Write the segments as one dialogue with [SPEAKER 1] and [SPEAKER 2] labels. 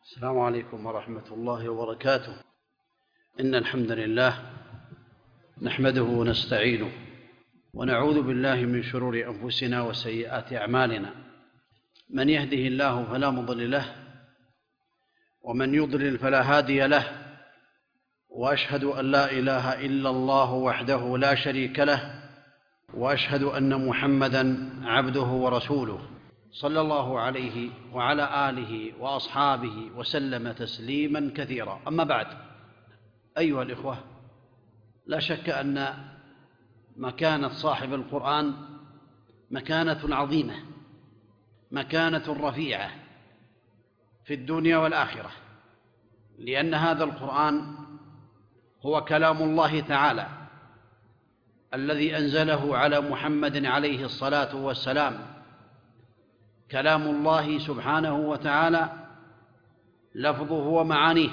[SPEAKER 1] السلام عليكم ورحمة الله وبركاته. إن الحمد لله نحمده ونستعينه ونعوذ بالله من شرور أنفسنا وسيئات أعمالنا، من يهده الله فلا مضل له ومن يضلل فلا هادي له، وأشهد أن لا إله إلا الله وحده لا شريك له، وأشهد أن محمدًا عبده ورسوله صلى الله عليه وعلى آله وأصحابه وسلم تسليماً كثيرا. أما بعد، أيها الإخوة، لا شك أن مكانة صاحب القرآن مكانة عظيمة، مكانة رفيعة في الدنيا والآخرة، لأن هذا القرآن هو كلام الله تعالى الذي أنزله على محمد عليه الصلاة والسلام، كلام الله سبحانه وتعالى لفظه ومعانيه،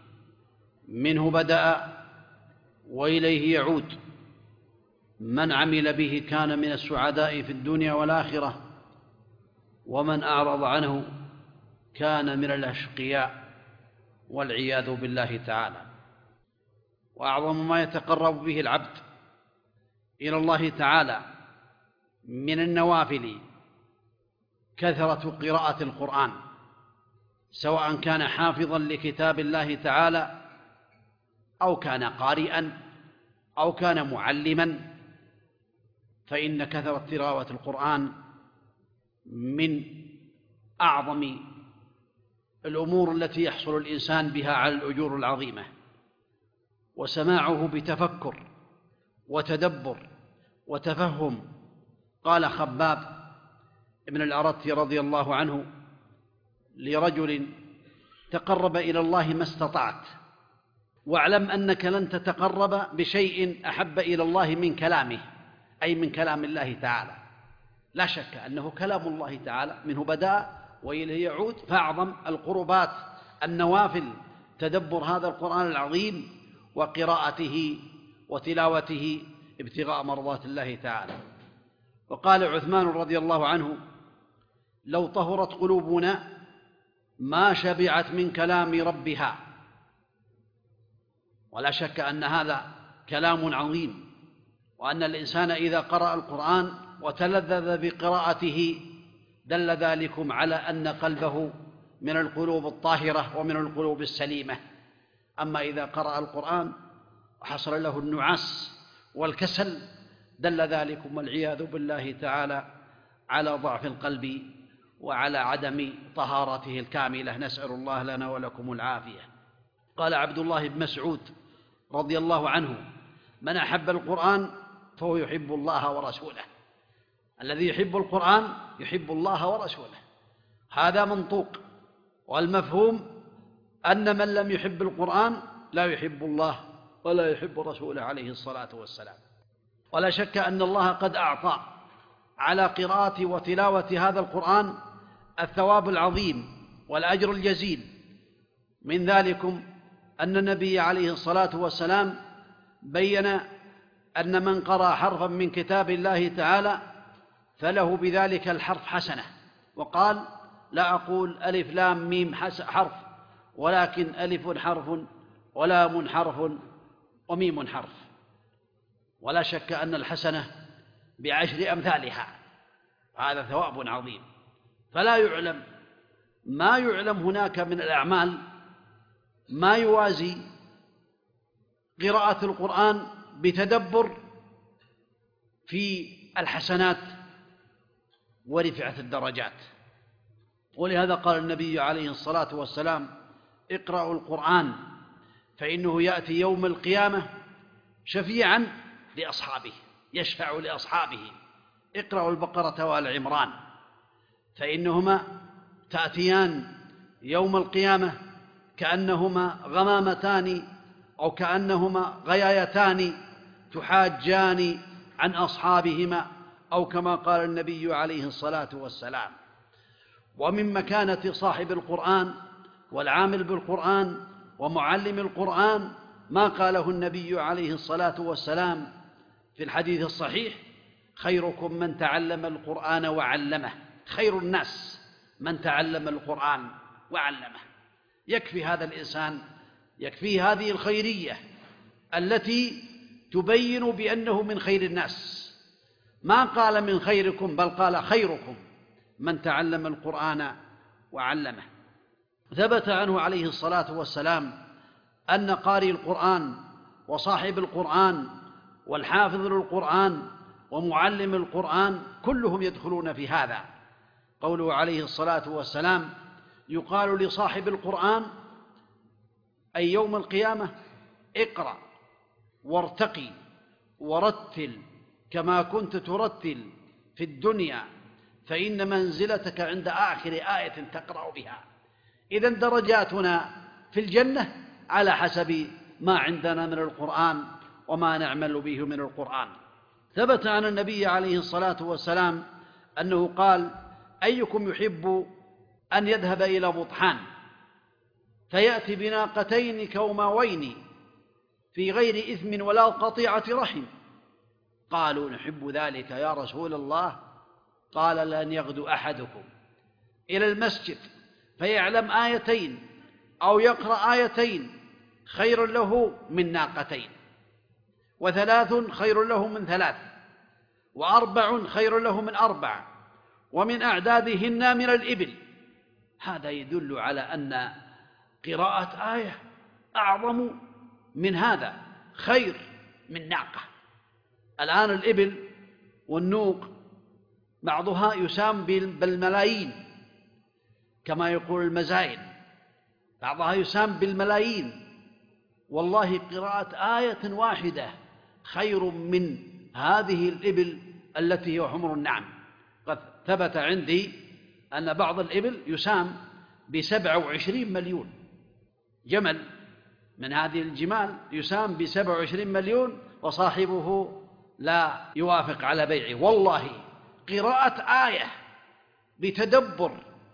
[SPEAKER 1] منه بدأ وإليه يعود، من عمل به كان من السعداء في الدنيا والآخرة، ومن أعرض عنه كان من الأشقياء والعياذ بالله تعالى. وأعظم ما يتقرب به العبد إلى الله تعالى من النوافل كثرة قراءة القرآن، سواء كان حافظا لكتاب الله تعالى أو كان قارئا أو كان معلما، فإن كثرة تلاوة القرآن من أعظم الأمور التي يحصل الإنسان بها على الأجور العظيمة، وسماعه بتفكر وتدبر وتفهم. قال خباب ابن الأرت رضي الله عنه لرجل: تقرب إلى الله ما استطعت، واعلم أنك لن تتقرب بشيء أحب إلى الله من كلامه، أي من كلام الله تعالى. لا شك أنه كلام الله تعالى منه بدأ وإليه يعود، فأعظم القربات النوافل تدبر هذا القرآن العظيم وقراءته وتلاوته ابتغاء مرضات الله تعالى. وقال عثمان رضي الله عنه: لو طهرت قلوبنا ما شبعت من كلام ربها. ولا شك أن هذا كلام عظيم، وأن الإنسان إذا قرأ القرآن وتلذذ بقراءته دل ذلكم على أن قلبه من القلوب الطاهرة ومن القلوب السليمة. أما إذا قرأ القرآن وحصل له النعاس والكسل دل ذلكم والعياذ بالله تعالى على ضعف القلب وعلى عدم طهارته الكاملة، نسأل الله لنا ولكم العافية. قال عبد الله بن مسعود رضي الله عنه: من أحب القرآن فهو يحب الله ورسوله. الذي يحب القرآن يحب الله ورسوله، هذا منطوق. والمفهوم أن من لم يحب القرآن لا يحب الله ولا يحب رسوله عليه الصلاة والسلام. ولا شك أن الله قد أعطى على قراءة وتلاوة هذا القرآن الثواب العظيم والأجر الجزيل. من ذلكم أن النبي عليه الصلاة والسلام بين أن من قرأ حرفا من كتاب الله تعالى فله بذلك الحرف حسنة، وقال: لا أقول ألف لام ميم حرف، ولكن ألف حرف ولام حرف وميم حرف. ولا شك أن الحسنة بعشر أمثالها، هذا ثواب عظيم. فلا يعلم ما يعلم هناك من الأعمال ما يوازي قراءة القرآن بتدبر في الحسنات ورفعة الدرجات. ولهذا قال النبي عليه الصلاة والسلام: اقرأوا القرآن فإنه يأتي يوم القيامة شفيعا لأصحابه، يشفع لأصحابه. اقرأوا البقرة وآل عمران فإنهما تأتيان يوم القيامة كأنهما غمامتان أو كأنهما غيايتان تحاجان عن أصحابهما، أو كما قال النبي عليه الصلاة والسلام. ومن مكانة صاحب القرآن والعامل بالقرآن ومعلم القرآن ما قاله النبي عليه الصلاة والسلام في الحديث الصحيح: خيركم من تعلم القرآن وعلمه. خير الناس من تعلم القرآن وعلمه. يكفي هذا الإنسان، يكفيه هذه الخيرية التي تبين بأنه من خير الناس. ما قال من خيركم، بل قال خيركم من تعلم القرآن وعلمه. ثبت عنه عليه الصلاة والسلام أن قارئ القرآن وصاحب القرآن والحافظ للقرآن ومعلم القرآن كلهم يدخلون في هذا. قوله عليه الصلاة والسلام: يقال لصاحب القرآن أي يوم القيامة: اقرأ وارتقي ورتل كما كنت ترتل في الدنيا، فإن منزلتك عند آخر آية تقرأ بها. إذن درجاتنا في الجنة على حسب ما عندنا من القرآن وما نعمل به من القرآن. ثبت عن النبي عليه الصلاة والسلام أنه قال: أيكم يحب أن يذهب إلى بطحان فيأتي بناقتين كوماوين في غير إثم ولا قطيعة رحم؟ قالوا: نحب ذلك يا رسول الله. قال: لن يغدو أحدكم إلى المسجد فيعلم آيتين أو يقرأ آيتين خير له من ناقتين، وثلاث خير له من ثلاث، وأربع خير له من أربع، ومن أعدادهن من الإبل. هذا يدل على أن قراءة آية أعظم من هذا، خير من ناقة. الآن الإبل والنوق بعضها يسام بالملايين كما يقول المزاين، بعضها يسام بالملايين. والله قراءة آية واحدة خير من هذه الإبل التي هي حمر النعم. قد ثبت عندي أن بعض الإبل يسام ب27 مليون، جمل من هذه الجمال يسام ب27 مليون وصاحبه لا يوافق على بيعه. والله قراءة آية بتدبر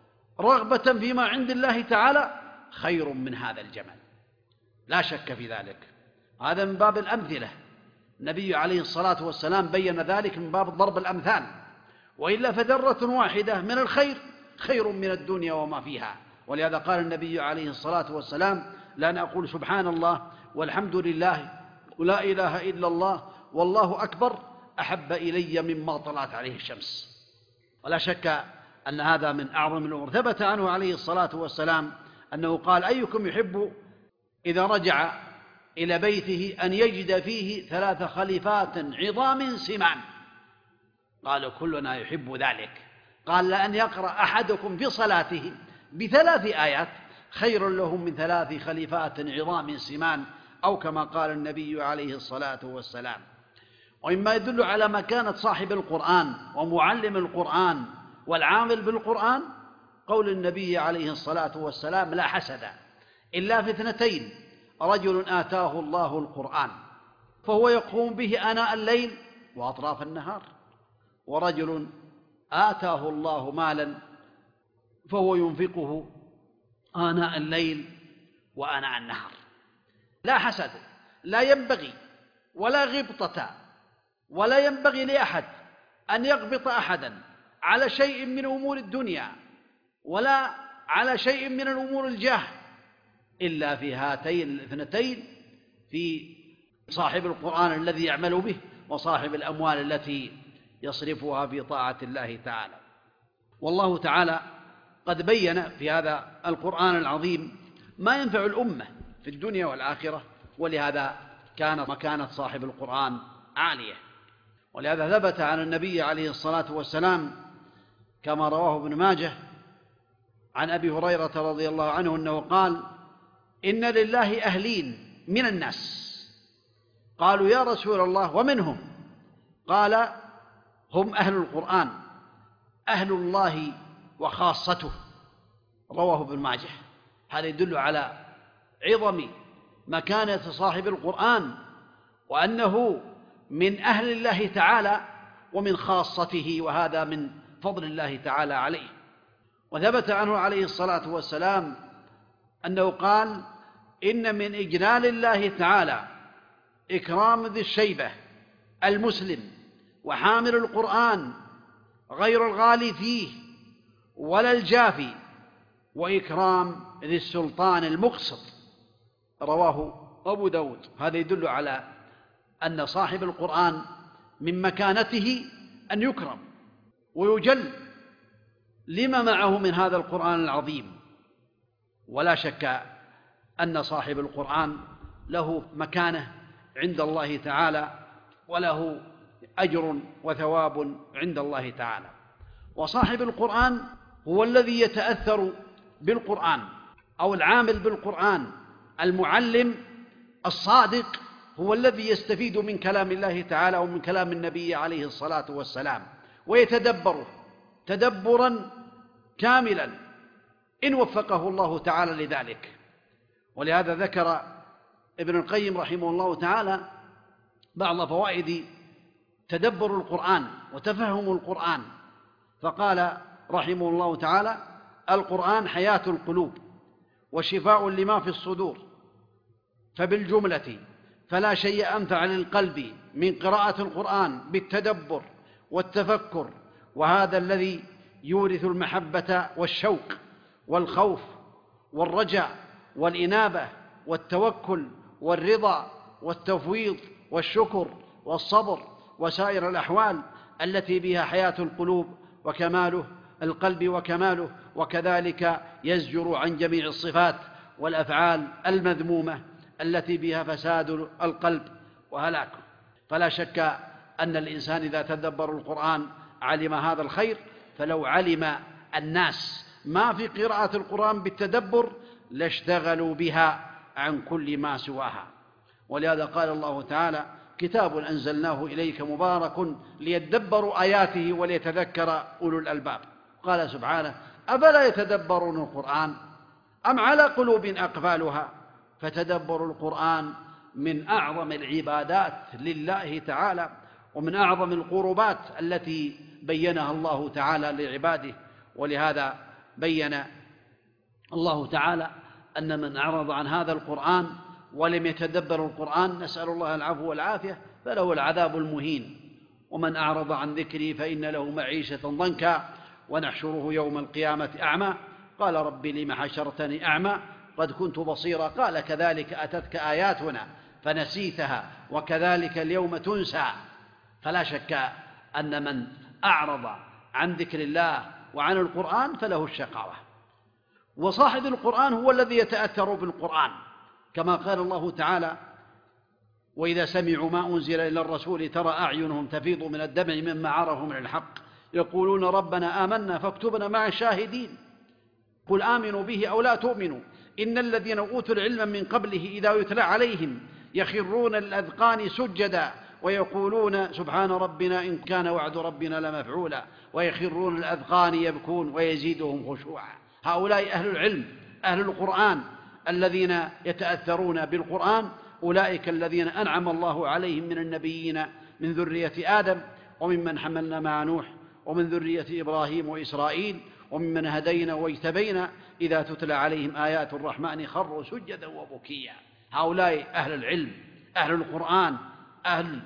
[SPEAKER 1] رغبة فيما عند الله تعالى خير من هذا الجمل، لا شك في ذلك. هذا من باب الأمثلة، النبي عليه الصلاة والسلام بين ذلك من باب ضرب الأمثال، وإلا فذرة واحدة من الخير خير من الدنيا وما فيها. ولهذا قال النبي عليه الصلاة والسلام: لأن أقول سبحان الله والحمد لله ولا إله إلا الله والله أكبر أحب إلي مما طلعت عليه الشمس. ولا شك أن هذا من أعظم الأمور. ثبت عنه عليه الصلاة والسلام أنه قال: أيكم يحب إذا رجع إلى بيته أن يجد فيه 3 خليفات عظام سمان؟ قالوا: كلنا يحب ذلك. قال: لأن يقرأ أحدكم في صلاته ب3 آيات خير له من 3 خليفات عظام سمان، أو كما قال النبي عليه الصلاة والسلام. ومما يدل على مكانة صاحب القرآن ومعلم القرآن والعامل بالقرآن قول النبي عليه الصلاة والسلام: لا حسد إلا في 2، رجل آتاه الله القرآن فهو يقوم به آناء الليل وأطراف النهار، ورجل آتاه الله مالا فهو ينفقه آناء الليل وآناء النهار. لا حسد، لا ينبغي ولا غبطة، ولا ينبغي لأحد أن يغبط أحدا على شيء من أمور الدنيا ولا على شيء من الأمور الجاه، إلا في هاتين 2، في صاحب القرآن الذي يعمل به وصاحب الأموال التي يصرفها في طاعة الله تعالى. والله تعالى قد بين في هذا القرآن العظيم ما ينفع الأمة في الدنيا والآخرة، ولهذا كان مكانة صاحب القرآن عالية. ولهذا ثبت عن النبي عليه الصلاة والسلام كما رواه ابن ماجه عن أبي هريرة رضي الله عنه أنه قال: إن لله أهلين من الناس. قالوا: يا رسول الله ومنهم؟ قال: هم أهل القرآن، أهل الله وخاصته. رواه ابن ماجه. هذا يدل على عظم مكانة صاحب القرآن، وأنه من أهل الله تعالى ومن خاصته، وهذا من فضل الله تعالى عليه. وثبت عنه عليه الصلاة والسلام أنه قال: إن من إجلال الله تعالى إكرام ذي الشيبة المسلم وحامل القرآن غير الغالي فيه ولا الجافي، وإكرام ذي السلطان المقسط، رواه أبو داود. هذا يدل على أن صاحب القرآن من مكانته أن يكرم ويجل لما معه من هذا القرآن العظيم. ولا شك أن صاحب القرآن له مكانة عند الله تعالى، وله أجر وثواب عند الله تعالى. وصاحب القرآن هو الذي يتأثر بالقرآن، أو العامل بالقرآن، المعلم الصادق هو الذي يستفيد من كلام الله تعالى ومن كلام النبي عليه الصلاة والسلام، ويتدبره تدبرا كاملا إن وفقه الله تعالى لذلك. ولهذا ذكر ابن القيم رحمه الله تعالى بعض فوائد تدبر القرآن وتفهم القرآن، فقال رحمه الله تعالى: القرآن حياة القلوب وشفاء لما في الصدور، فبالجملة فلا شيء أنفع للقلب من قراءة القرآن بالتدبر والتفكر، وهذا الذي يورث المحبة والشوق والخوف والرجاء والإنابة والتوكل والرضا والتفويض والشكر والصبر وسائر الأحوال التي بها حياة القلوب وكماله القلب وكماله، وكذلك يزجر عن جميع الصفات والأفعال المذمومة التي بها فساد القلب وهلاكه. فلا شك أن الإنسان إذا تدبر القرآن علم هذا الخير. فلو علم الناس ما في قراءة القرآن بالتدبر لاشتغلوا بها عن كل ما سواها. ولهذا قال الله تعالى: كتاب أنزلناه إليك مبارك ليدبروا آياته وليتذكر أولو الألباب. قال سبحانه: أفلا يتدبرون القرآن أم على قلوب أقفالها. فتدبر القرآن من أعظم العبادات لله تعالى، ومن أعظم القربات التي بينها الله تعالى لعباده. ولهذا بين الله تعالى أن من أعرض عن هذا القرآن ولم يتدبر القرآن، نسأل الله العفو والعافية، فله العذاب المهين. ومن أعرض عن ذكري فإن له معيشة ضنكا ونحشره يوم القيامة أعمى. قال: رب لم حشرتني أعمى قد كنت بصيرا. قال: كذلك أتتك آياتنا فنسيتها وكذلك اليوم تنسى. فلا شك أن من أعرض عن ذكر الله وعن القرآن فله الشقاوة. وصاحب القرآن هو الذي يتأثر بالقرآن، كما قال الله تعالى: وإذا سمعوا ما أنزل إلى الرسول ترى أعينهم تفيض من الدمع مما عرفوا من الحق يقولون ربنا آمنا فاكتبنا مع الشاهدين. قل آمنوا به أو لا تؤمنوا إن الذين أوتوا العلم من قبله إذا يتلى عليهم يخرون الأذقان سجدا ويقولون سبحان ربنا إن كان وعد ربنا لمفعولا ويخرون الأذقان يبكون ويزيدهم خشوعا. هؤلاء أهل العلم، أهل القرآن، الذين يتأثرون بالقرآن، أولئك الذين أنعم الله عليهم من النبيين من ذرية آدم، وممن حملنا مع نوح، ومن ذرية إبراهيم وإسرائيل، وممن هدينا واجتبينا إذا تتلى عليهم آيات الرحمن خروا سجدا وبكيا. هؤلاء أهل العلم، أهل القرآن، أهل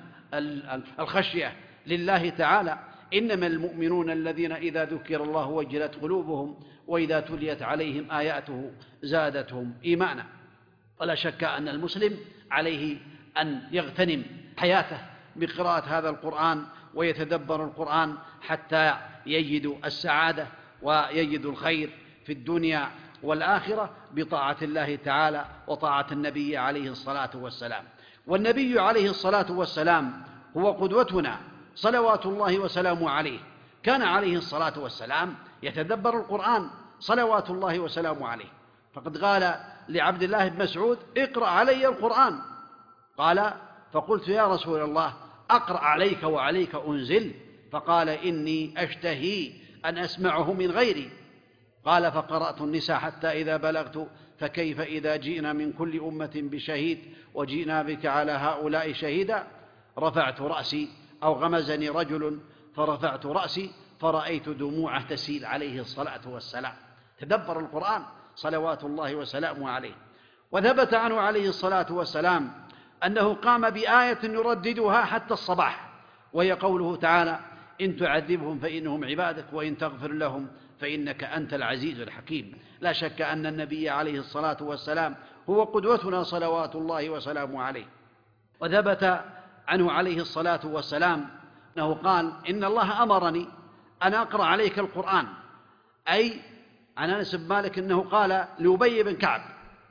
[SPEAKER 1] الخشية لله تعالى. إنما المؤمنون الذين إذا ذكر الله وجلت قلوبهم وإذا تليت عليهم آياته زادتهم إيمانا. ولا شك أن المسلم عليه أن يغتنم حياته بقراءة هذا القرآن ويتدبر القرآن حتى يجد السعادة ويجد الخير في الدنيا والآخرة بطاعة الله تعالى وطاعة النبي عليه الصلاة والسلام. والنبي عليه الصلاة والسلام هو قدوتنا صلوات الله وسلامه عليه. كان عليه الصلاة والسلام يتدبر القرآن صلوات الله وسلامه عليه، فقد قال لعبد الله بن مسعود: اقرأ علي القرآن. قال: فقلت يا رسول الله أقرأ عليك وعليك أنزل؟ فقال: إني أشتهي أن أسمعه من غيري. قال: فقرأت النساء حتى إذا بلغت فكيف إذا جئنا من كل أمة بشهيد وجئنا بك على هؤلاء شهيدا. رفعت رأسي أو غمزني رجل فرفعت رأسي فرأيت دموعه تسيل عليه الصلاة والسلام. تدبر القرآن صلوات الله وسلامه عليه. وثبت عنه عليه الصلاة والسلام أنه قام بآية يرددها حتى الصباح، وهي قوله تعالى: إن تعذبهم فإنهم عبادك وإن تغفر لهم فإنك أنت العزيز الحكيم. لا شك أن النبي عليه الصلاة والسلام هو قدوتنا صلوات الله وسلامه عليه. وثبت عنه عليه الصلاة والسلام أنه قال: إن الله أمرني أن أقرأ عليك القرآن، أي عن أنس بن مالك أنه قال لأبي بن كعب،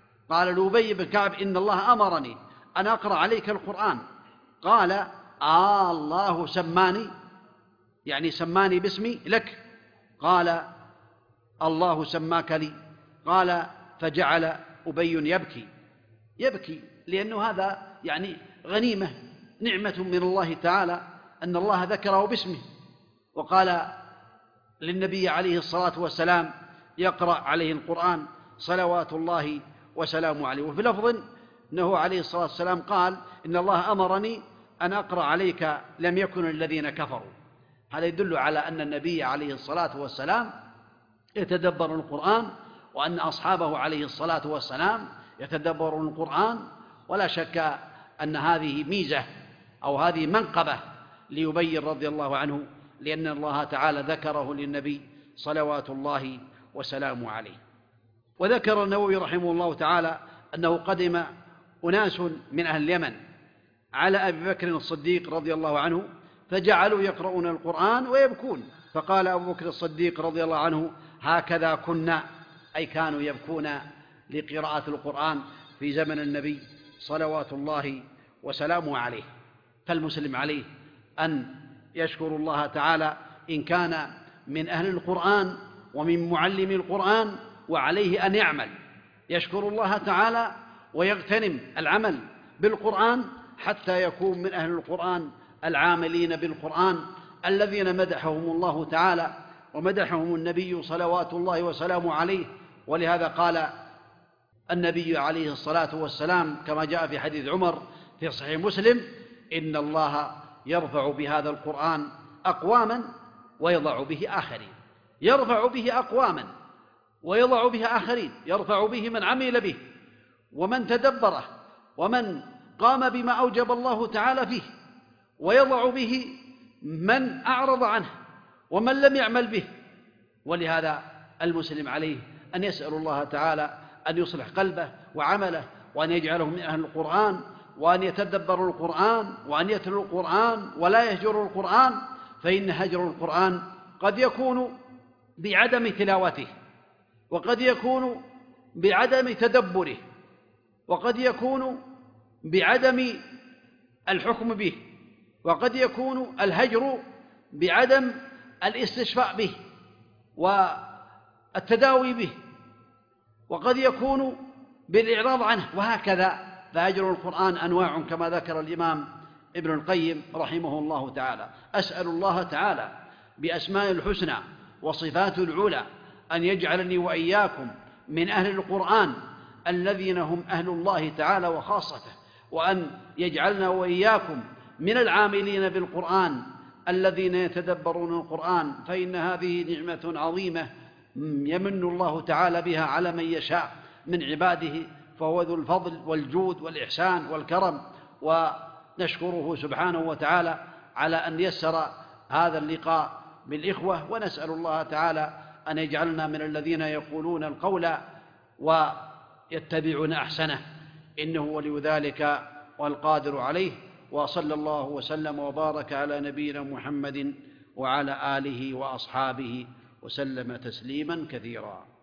[SPEAKER 1] إن الله أمرني أن أقرأ عليك القرآن. قال: الله سماني، يعني سماني باسمي لك. قال: الله سماك لي. قال: فجعل أبي يبكي لأنه هذا يعني غنيمة، نعمة من الله تعالى أن الله ذكره باسمه. وقال للنبي عليه الصلاة والسلام يقرأ عليه القرآن صلوات الله وسلامه عليه. وفي لفظ أنه عليه الصلاة والسلام قال: إن الله أمرني أن أقرأ عليك لم يكن الذين كفروا. هذا يدل على أن النبي عليه الصلاة والسلام يتدبر القرآن، وأن أصحابه عليه الصلاة والسلام يتدبرون القرآن. ولا شك أن هذه ميزة أو هذه منقبة لأبي رضي الله عنه، لأن الله تعالى ذكره للنبي صلوات الله وسلامه عليه. وذكر النووي رحمه الله تعالى أنه قدم أناس من أهل اليمن على أبي بكر الصديق رضي الله عنه، فجعلوا يقرؤون القرآن ويبكون، فقال أبو بكر الصديق رضي الله عنه: هكذا كنا، أي كانوا يبكون لقراءة القرآن في زمن النبي صلوات الله وسلامه عليه. فالمسلم عليه أن يشكر الله تعالى إن كان من أهل القرآن ومن معلم القرآن، وعليه أن يعمل، يشكر الله تعالى ويغتنم العمل بالقرآن حتى يكون من أهل القرآن العاملين بالقرآن الذين مدحهم الله تعالى ومدحهم النبي صلوات الله وسلامه عليه. ولهذا قال النبي عليه الصلاة والسلام كما جاء في حديث عمر في صحيح مسلم: إن الله يرفع بهذا القرآن أقواما ويضع به آخرين. يرفع به أقواما ويضع به آخرين، يرفع به من عمل به ومن تدبره ومن قام بما أوجب الله تعالى فيه، ويضع به من أعرض عنه ومن لم يعمل به. ولهذا المسلم عليه أن يسأل الله تعالى أن يصلح قلبه وعمله، وأن يجعله من أهل القرآن، وأن يتدبر القرآن، وأن يتلو القرآن ولا يهجر القرآن. فإن هجر القرآن قد يكون بعدم تلاوته، وقد يكون بعدم تدبره، وقد يكون بعدم الحكم به، وقد يكون الهجر بعدم الاستشفاء به والتداوي به، وقد يكون بالإعراض عنه، وهكذا. فهجر القرآن أنواع كما ذكر الإمام ابن القيم رحمه الله تعالى. أسأل الله تعالى بأسماء الحسنى وصفات العلى أن يجعلني وإياكم من أهل القرآن الذين هم أهل الله تعالى وخاصته، وأن يجعلنا وإياكم من العاملين بالقرآن الذين يتدبرون القرآن، فإن هذه نعمة عظيمة يمن الله تعالى بها على من يشاء من عباده، فهو ذو الفضل والجود والإحسان والكرم. ونشكره سبحانه وتعالى على أن يسر هذا اللقاء بالإخوة، ونسأل الله تعالى أن يجعلنا من الذين يقولون القول ويتبعون أحسنه، إنه ولي ذلك والقادر عليه. وصلى الله وسلم وبارك على نبينا محمد وعلى آله وأصحابه وسلم تسليما كثيرا.